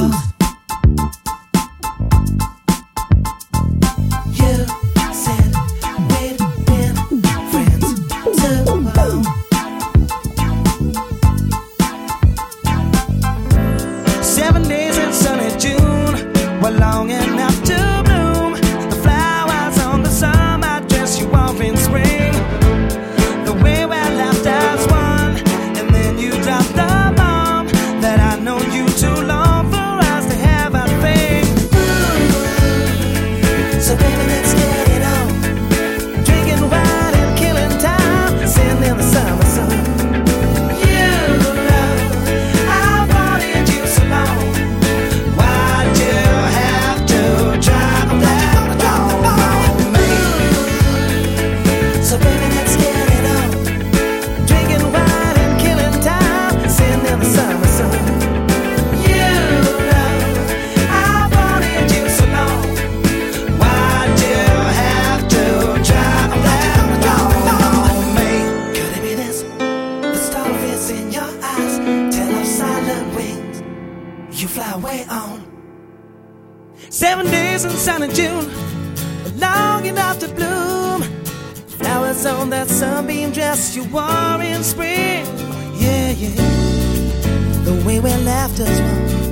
Long enough to bloom. The flowers on the summer dress you wore in spring. The way we laughed as one, and then you dropped the bomb that I know you too long for us to have a thing. Ooh. So baby, let's get it on. Drinking wine and killing time, sitting in the summer sun. You know I wanted you so long. Why'd you you fly away on 7 days in sunny June, long enough to bloom. Flowers on that sunbeam dress you wore in spring. Yeah, yeah. The way we laughed as one.